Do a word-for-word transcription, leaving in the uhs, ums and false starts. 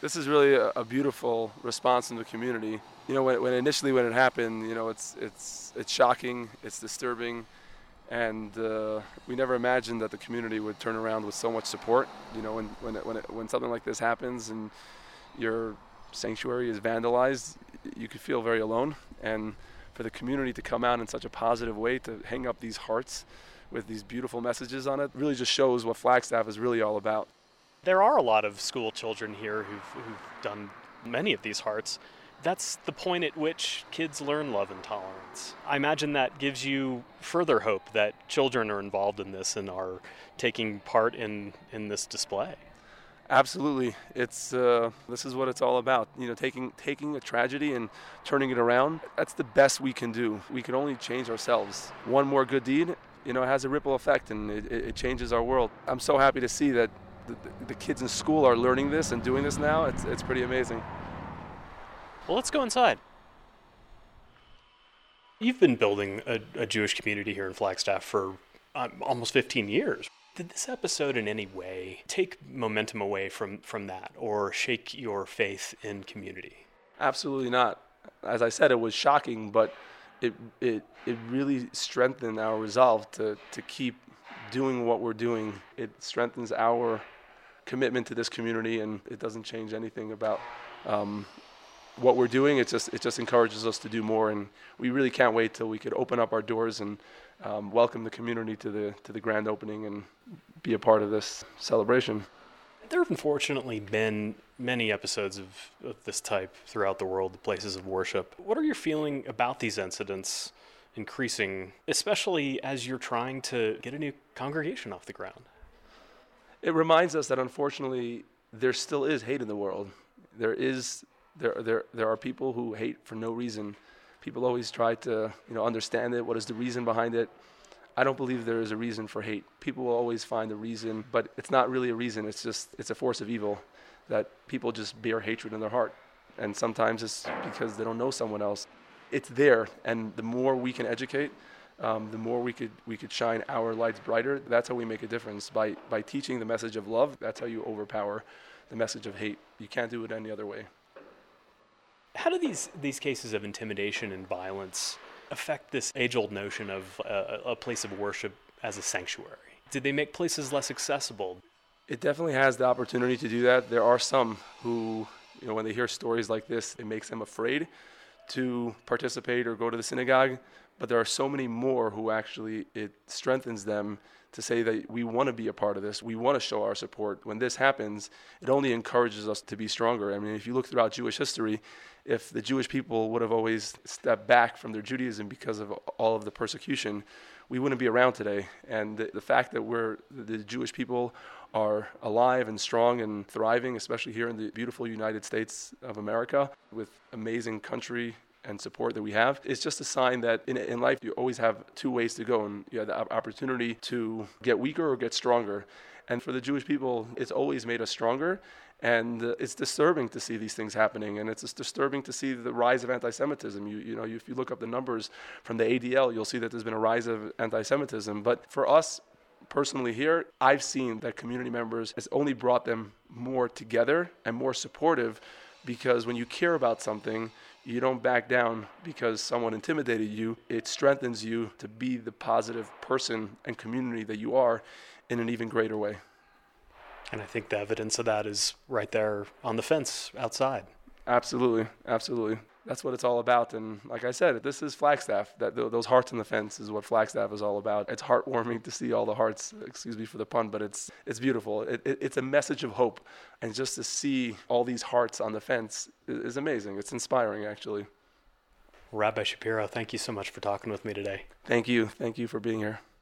This is really a, a beautiful response from the community. You know, when, when initially when it happened, you know, it's it's it's shocking, it's disturbing, and uh, we never imagined that the community would turn around with so much support. You know, when when it, when it, when something like this happens and your sanctuary is vandalized, you could feel very alone. And for the community to come out in such a positive way, to hang up these hearts with these beautiful messages on it, really just shows what Flagstaff is really all about. There are a lot of school children here who've, who've done many of these hearts. That's the point at which kids learn love and tolerance. I imagine that gives you further hope that children are involved in this and are taking part in, in this display. Absolutely. It's uh, this is what it's all about. You know, taking taking a tragedy and turning it around. That's the best we can do. We can only change ourselves. One more good deed, you know, has a ripple effect, and it, it changes our world. I'm so happy to see that the, the kids in school are learning this and doing this now. It's it's pretty amazing. Well, let's go inside. You've been building a, a Jewish community here in Flagstaff for um, almost fifteen years. Did this episode in any way take momentum away from, from that or shake your faith in community? Absolutely not. As I said, it was shocking, but it it it really strengthened our resolve to, to keep doing what we're doing. It strengthens our commitment to this community, and it doesn't change anything about um, what we're doing. It just it just encourages us to do more, and we really can't wait till we could open up our doors and um, welcome the community to the to the grand opening and be a part of this celebration. There have unfortunately been many episodes of, of this type throughout the world, the places of worship. What are your feeling about these incidents increasing, especially as you're trying to get a new congregation off the ground? It reminds us that unfortunately there still is hate in the world. There is there there there are people who hate for no reason. People always try to, you know, understand it. What is the reason behind it? I don't believe there is a reason for hate. People will always find a reason, but it's not really a reason. It's just it's a force of evil that people just bear hatred in their heart. And sometimes it's because they don't know someone else. It's there, and the more we can educate, um, the more we could we could shine our lights brighter. That's how we make a difference. By by teaching the message of love, that's how you overpower the message of hate. You can't do it any other way. How do these, these cases of intimidation and violence affect this age-old notion of uh, a place of worship as a sanctuary? Did they make places less accessible? It definitely has the opportunity to do that. There are some who, you know, when they hear stories like this, it makes them afraid to participate or go to the synagogue. But there are so many more who actually it strengthens them to say that we want to be a part of this. We want to show our support. When this happens, it only encourages us to be stronger. I mean, if you look throughout Jewish history, if the Jewish people would have always stepped back from their Judaism because of all of the persecution, we wouldn't be around today. And the, the fact that we're the Jewish people are alive and strong and thriving, especially here in the beautiful United States of America, with amazing country and support that we have, it's just a sign that in, in life you always have two ways to go, and you have the opportunity to get weaker or get stronger. And for the Jewish people, it's always made us stronger. And uh, it's disturbing to see these things happening, and it's just disturbing to see the rise of anti-Semitism. You, you know, if you look up the numbers from the A D L, you'll see that there's been a rise of anti-Semitism. But for us personally here, I've seen that community members has only brought them more together and more supportive, because when you care about something, you don't back down because someone intimidated you. It strengthens you to be the positive person and community that you are in an even greater way. And I think the evidence of that is right there on the fence outside. Absolutely, absolutely. That's what it's all about. And like I said, this is Flagstaff. That th- those hearts on the fence is what Flagstaff is all about. It's heartwarming to see all the hearts. Excuse me for the pun, but it's it's beautiful. It, it, it's a message of hope, and just to see all these hearts on the fence is, is amazing. It's inspiring, actually. Rabbi Shapiro, thank you so much for talking with me today. Thank you. Thank you for being here.